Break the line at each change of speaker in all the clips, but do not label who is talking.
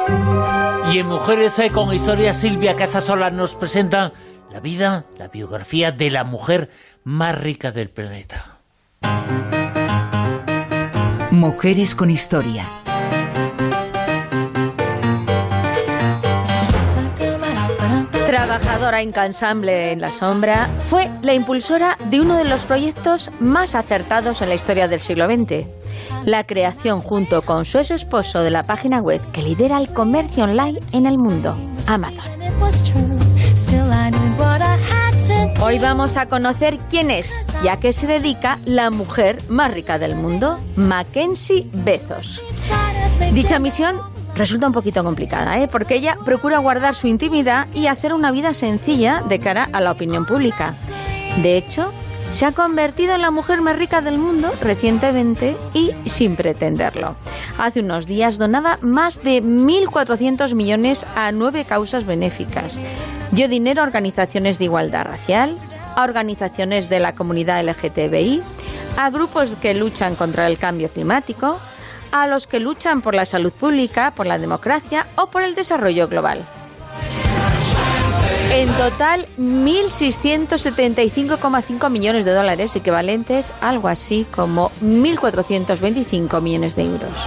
Y en Mujeres con Historia, Silvia Casasola nos presenta la vida, la biografía de la mujer más rica del planeta.
Mujeres con Historia.
Trabajadora incansable en la sombra, fue la impulsora de uno de los proyectos más acertados en la historia del siglo XX. La creación junto con su ex esposo de la página web que lidera el comercio online en el mundo, Amazon. Hoy vamos a conocer quién es y a qué se dedica la mujer más rica del mundo, Mackenzie Bezos. Dicha misión resulta un poquito complicada, porque ella procura guardar su intimidad y hacer una vida sencilla de cara a la opinión pública. De hecho, se ha convertido en la mujer más rica del mundo recientemente y sin pretenderlo. Hace unos días donaba más de 1.400 millones a 9 causas benéficas. Dio dinero a organizaciones de igualdad racial, a organizaciones de la comunidad LGTBI, a grupos que luchan contra el cambio climático, a los que luchan por la salud pública, por la democracia o por el desarrollo global. En total, 1.675,5 millones de dólares, equivalentes a algo así como 1.425 millones de euros.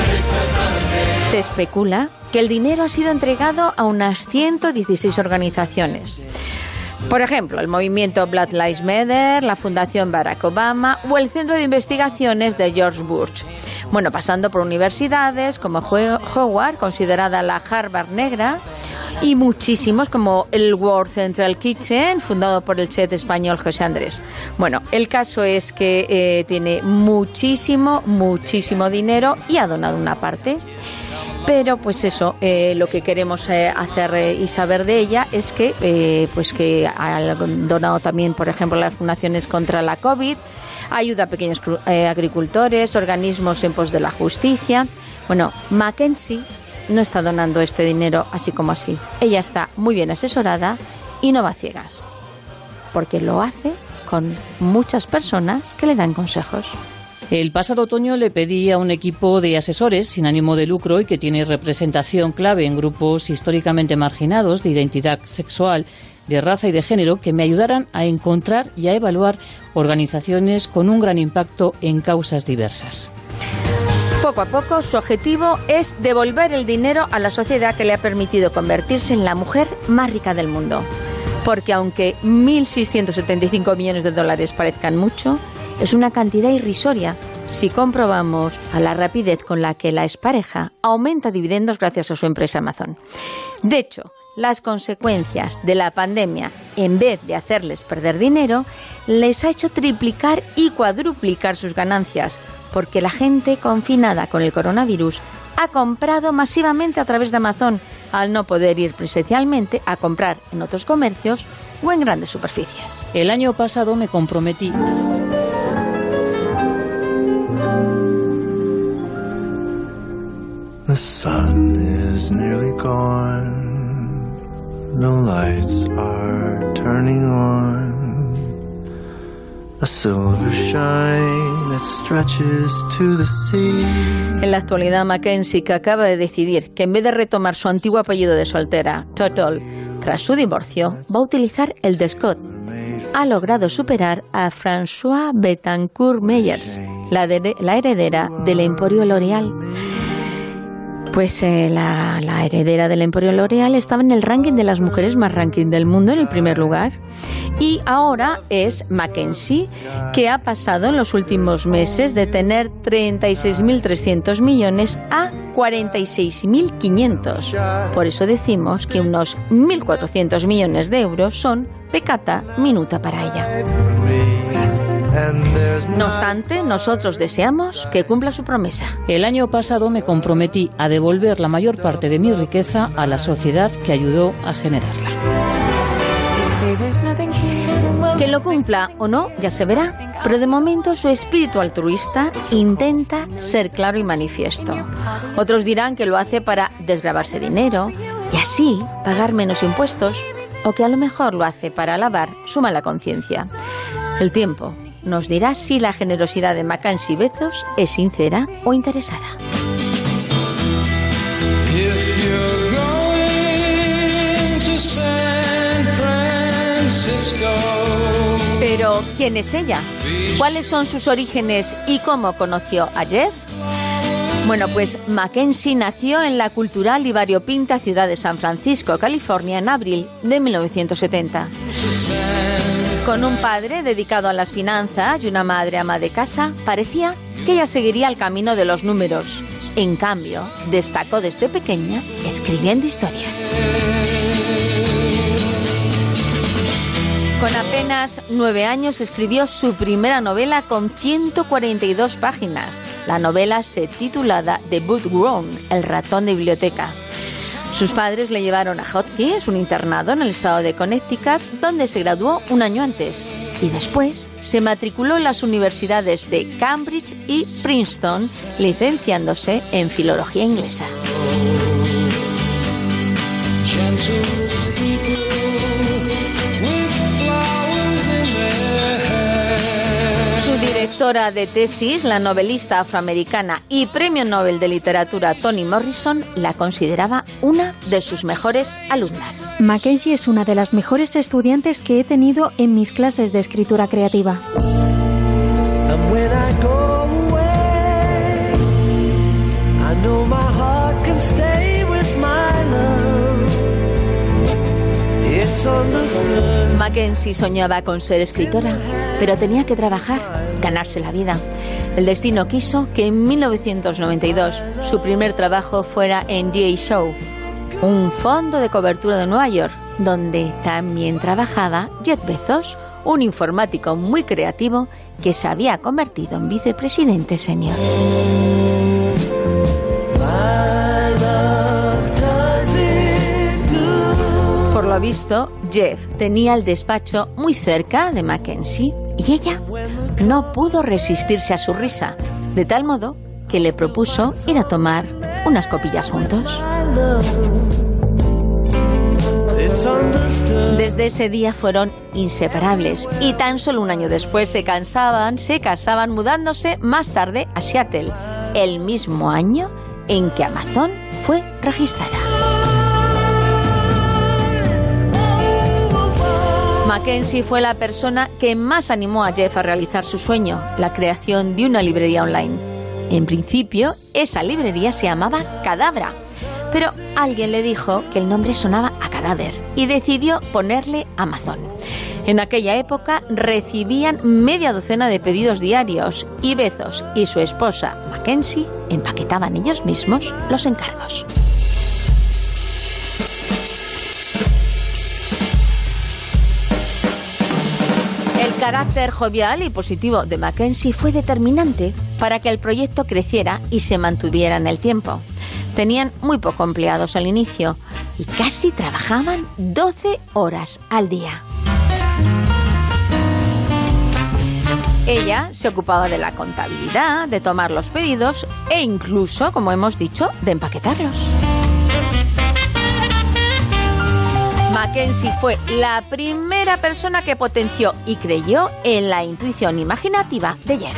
Se especula que el dinero ha sido entregado a unas 116 organizaciones. Por ejemplo, el movimiento Black Lives Matter, la Fundación Barack Obama o el Centro de Investigaciones de George Bush. Bueno, pasando por universidades como Howard, considerada la Harvard negra, y muchísimos como el World Central Kitchen, fundado por el chef español José Andrés. Bueno, el caso es que tiene muchísimo dinero y ha donado una parte. Pero pues eso, lo que queremos hacer y saber de ella es que que ha donado también, por ejemplo, las fundaciones contra la COVID, ayuda a pequeños agricultores, organismos en pos de la justicia. Bueno, Mackenzie no está donando este dinero así como así. Ella está muy bien asesorada y no va a ciegas, porque lo hace con muchas personas que le dan consejos.
El pasado otoño le pedí a un equipo de asesores sin ánimo de lucro y que tiene representación clave en grupos históricamente marginados de identidad sexual, de raza y de género que me ayudaran a encontrar y a evaluar organizaciones con un gran impacto en causas diversas.
Poco a poco, su objetivo es devolver el dinero a la sociedad que le ha permitido convertirse en la mujer más rica del mundo. Porque aunque 1.675 millones de dólares parezcan mucho, es una cantidad irrisoria si comprobamos a la rapidez con la que la expareja aumenta dividendos gracias a su empresa Amazon. De hecho, las consecuencias de la pandemia, en vez de hacerles perder dinero, les ha hecho triplicar y cuadruplicar sus ganancias, porque la gente confinada con el coronavirus ha comprado masivamente a través de Amazon, al no poder ir presencialmente a comprar en otros comercios o en grandes superficies.
El año pasado me comprometí.
The sun is nearly gone. The lights are turning on. A silver shine that stretches to the sea.
En la actualidad, Mackenzie, que acaba de decidir que en vez de retomar su antiguo apellido de soltera, Tuttle, tras su divorcio, va a utilizar el de Scott. Ha logrado superar a François Bettencourt Meyers, la heredera del Emporio L'Oréal. Pues la heredera del Emporio L'Oréal estaba en el ranking de las mujeres más ranking del mundo, en el primer lugar. Y ahora es Mackenzie, que ha pasado en los últimos meses de tener 36.300 millones a 46.500. Por eso decimos que unos 1.400 millones de euros son peccata minuta para ella. No obstante, nosotros deseamos que cumpla su promesa.
El año pasado me comprometí a devolver la mayor parte de mi riqueza a la sociedad que ayudó a generarla.
Que lo cumpla o no, ya se verá, pero de momento su espíritu altruista intenta ser claro y manifiesto. Otros dirán que lo hace para desgravarse dinero y así pagar menos impuestos, o que a lo mejor lo hace para lavar su mala conciencia. El tiempo nos dirá si la generosidad de Mackenzie Bezos es sincera o interesada. Pero, ¿quién es ella? ¿Cuáles son sus orígenes y cómo conoció a Jeff? Bueno, pues Mackenzie nació en la cultural y variopinta ciudad de San Francisco, California, en abril de 1970. Con un padre dedicado a las finanzas y una madre ama de casa, parecía que ella seguiría el camino de los números. En cambio, destacó desde pequeña escribiendo historias. Con apenas 9 años escribió su primera novela con 142 páginas. La novela se titulaba The Bookworm, el ratón de biblioteca. Sus padres le llevaron a Hopkins, un internado en el estado de Connecticut, donde se graduó un año antes. Y después se matriculó en las universidades de Cambridge y Princeton, licenciándose en filología inglesa. Su directora de tesis, la novelista afroamericana y premio Nobel de Literatura Toni Morrison, la consideraba una de sus mejores alumnas.
Mackenzie es una de las mejores estudiantes que he tenido en mis clases de escritura creativa.
Mackenzie soñaba con ser escritora, pero tenía que trabajar, ganarse la vida. El destino quiso que en 1992 su primer trabajo fuera en The Show, un fondo de cobertura de Nueva York, donde también trabajaba Jeff Bezos, un informático muy creativo que se había convertido en vicepresidente senior. Por lo visto, Jeff tenía el despacho muy cerca de Mackenzie y ella no pudo resistirse a su risa, de tal modo que le propuso ir a tomar unas copillas juntos. Desde ese día fueron inseparables y tan solo un año después se casaban mudándose más tarde a Seattle, el mismo año en que Amazon fue registrada. Mackenzie fue la persona que más animó a Jeff a realizar su sueño, la creación de una librería online. En principio, esa librería se llamaba Cadabra, pero alguien le dijo que el nombre sonaba a cadáver y decidió ponerle Amazon. En aquella época recibían media docena de pedidos diarios y Bezos y su esposa Mackenzie empaquetaban ellos mismos los encargos. El carácter jovial y positivo de Mackenzie fue determinante para que el proyecto creciera y se mantuviera en el tiempo. Tenían muy pocos empleados al inicio y casi trabajaban 12 horas al día. Ella se ocupaba de la contabilidad, de tomar los pedidos e incluso, como hemos dicho, de empaquetarlos. Mackenzie fue la primera persona que potenció y creyó en la intuición imaginativa de Jeff.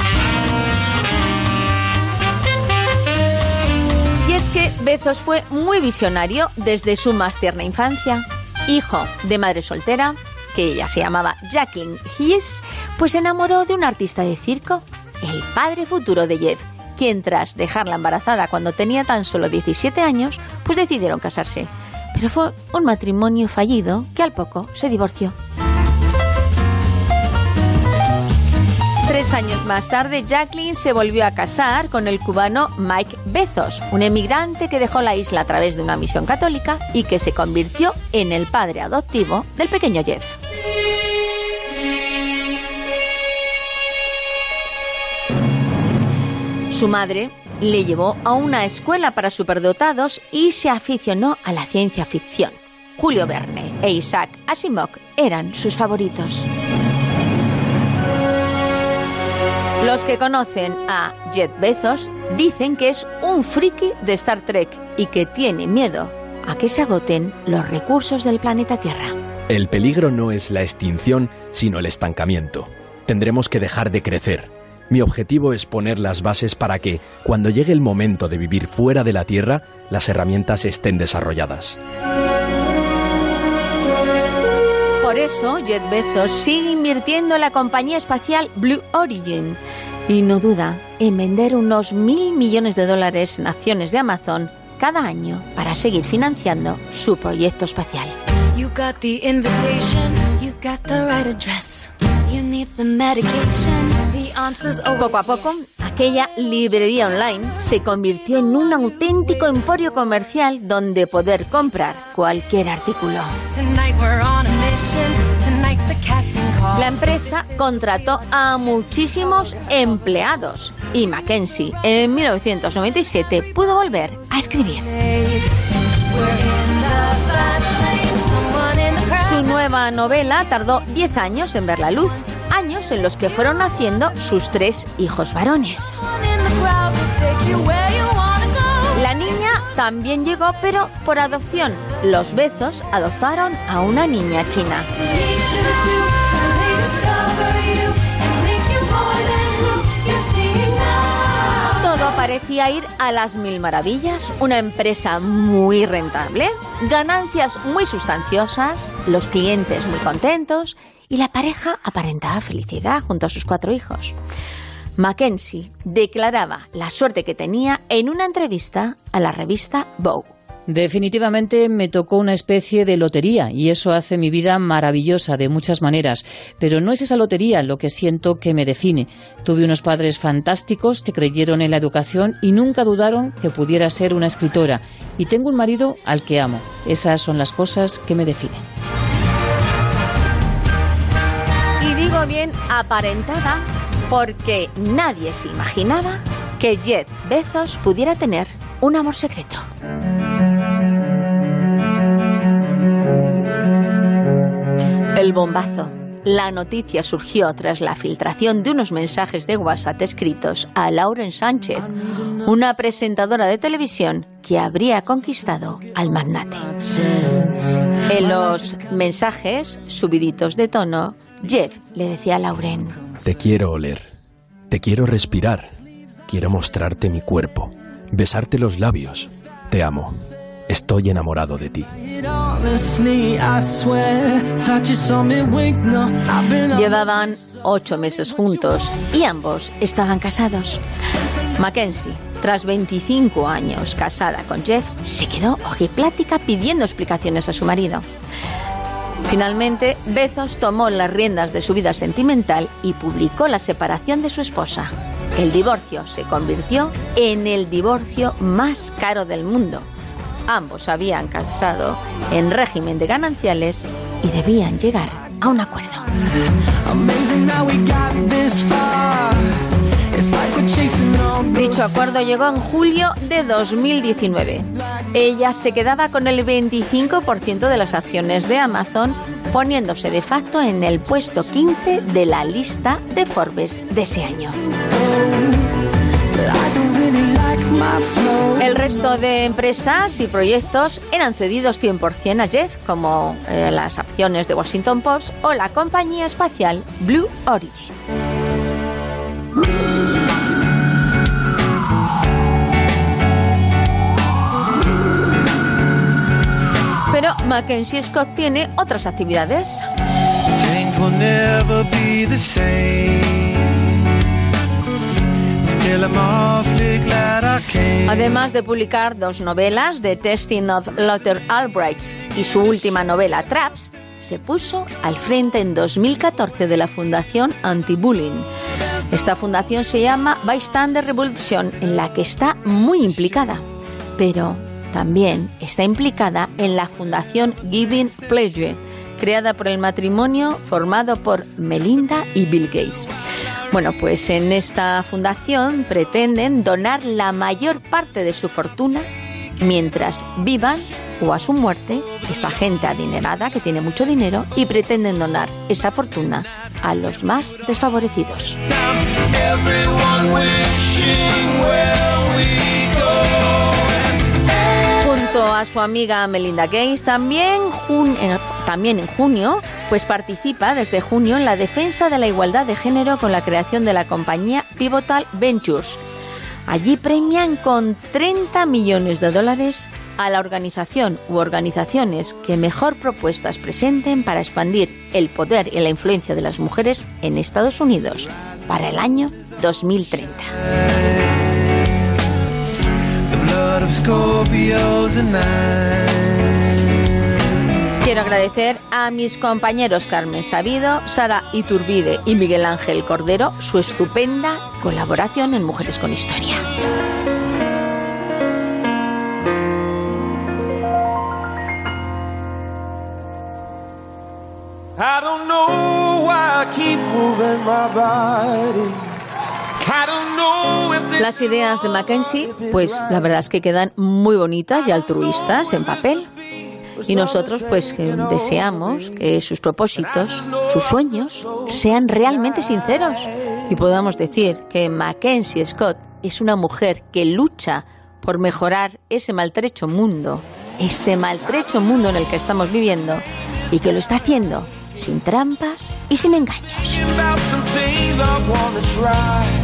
Y es que Bezos fue muy visionario desde su más tierna infancia. Hijo de madre soltera, que ella se llamaba Jacqueline Hayes, pues se enamoró de un artista de circo, el padre futuro de Jeff, quien tras dejarla embarazada cuando tenía tan solo 17 años, pues decidieron casarse. Pero fue un matrimonio fallido que al poco se divorció. 3 años más tarde, Jacqueline se volvió a casar con el cubano Mike Bezos, un emigrante que dejó la isla a través de una misión católica y que se convirtió en el padre adoptivo del pequeño Jeff. Su madre le llevó a una escuela para superdotados y se aficionó a la ciencia ficción. Julio Verne e Isaac Asimov eran sus favoritos. Los que conocen a Jeff Bezos dicen que es un friki de Star Trek y que tiene miedo a que se agoten los recursos del planeta Tierra.
El peligro no es la extinción, sino el estancamiento. Tendremos que dejar de crecer. Mi objetivo es poner las bases para que, cuando llegue el momento de vivir fuera de la Tierra, las herramientas estén desarrolladas.
Por eso, Jeff Bezos sigue invirtiendo en la compañía espacial Blue Origin y no duda en vender unos $1.000 millones en acciones de Amazon cada año para seguir financiando su proyecto espacial. Poco a poco, aquella librería online se convirtió en un auténtico emporio comercial donde poder comprar cualquier artículo. La empresa contrató a muchísimos empleados y Mackenzie en 1997 pudo volver a escribir. Su nueva novela tardó 10 años en ver la luz, años en los que fueron naciendo sus 3 hijos varones. La niña también llegó, pero por adopción. Los Bezos adoptaron a una niña china. Todo parecía ir a las mil maravillas, una empresa muy rentable, ganancias muy sustanciosas, los clientes muy contentos y la pareja aparentaba felicidad junto a sus 4 hijos. Mackenzie declaraba la suerte que tenía en una entrevista a la revista Vogue.
Definitivamente me tocó una especie de lotería y eso hace mi vida maravillosa de muchas maneras. Pero no es esa lotería lo que siento que me define. Tuve unos padres fantásticos que creyeron en la educación y nunca dudaron que pudiera ser una escritora. Y tengo un marido al que amo. Esas son las cosas que me definen.
Y digo bien aparentada porque nadie se imaginaba que Jeff Bezos pudiera tener un amor secreto. El bombazo. La noticia surgió tras la filtración de unos mensajes de WhatsApp escritos a Lauren Sánchez, una presentadora de televisión que habría conquistado al magnate. En los mensajes, subiditos de tono, Jeff le decía a Lauren:
te quiero oler, te quiero respirar, quiero mostrarte mi cuerpo, besarte los labios, te amo. Estoy enamorado de ti.
Llevaban 8 meses juntos y ambos estaban casados. Mackenzie, tras 25 años casada con Jeff, se quedó ojiplática pidiendo explicaciones a su marido. Finalmente, Bezos tomó las riendas de su vida sentimental y publicó la separación de su esposa. El divorcio se convirtió en el divorcio más caro del mundo. Ambos habían casado en régimen de gananciales y debían llegar a un acuerdo. Dicho acuerdo llegó en julio de 2019. Ella se quedaba con el 25% de las acciones de Amazon, poniéndose de facto en el puesto 15 de la lista de Forbes de ese año. El resto de empresas y proyectos eran cedidos 100% a Jeff, como las acciones de Washington Post o la compañía espacial Blue Origin. Pero Mackenzie Scott tiene otras actividades. Además de publicar 2 novelas, The Testing of Lothar Albright y su última novela, Traps, se puso al frente en 2014 de la Fundación Anti-Bullying. Esta fundación se llama Bystander Revolution, en la que está muy implicada, pero también está implicada en la Fundación Giving Pledge, creada por el matrimonio formado por Melinda y Bill Gates. Bueno, pues en esta fundación pretenden donar la mayor parte de su fortuna mientras vivan o a su muerte, esta gente adinerada que tiene mucho dinero, y pretenden donar esa fortuna a los más desfavorecidos. Junto a su amiga Melinda Gates, también en junio, pues participa desde junio en la defensa de la igualdad de género con la creación de la compañía Pivotal Ventures. Allí premian con $30 millones a la organización u organizaciones que mejor propuestas presenten para expandir el poder y la influencia de las mujeres en Estados Unidos para el año 2030. Quiero agradecer a mis compañeros Carmen Sabido, Sara Iturbide y Miguel Ángel Cordero su estupenda colaboración en Mujeres con Historia.
I don't know why I keep moving my body. I don't know if this...
Las ideas de Mackenzie, pues la verdad es que quedan muy bonitas y altruistas en papel. Y nosotros pues deseamos que sus propósitos, sus sueños, sean realmente sinceros y podamos decir que Mackenzie Scott es una mujer que lucha por mejorar ese maltrecho mundo, este maltrecho mundo en el que estamos viviendo, y que lo está haciendo sin trampas y sin engaños.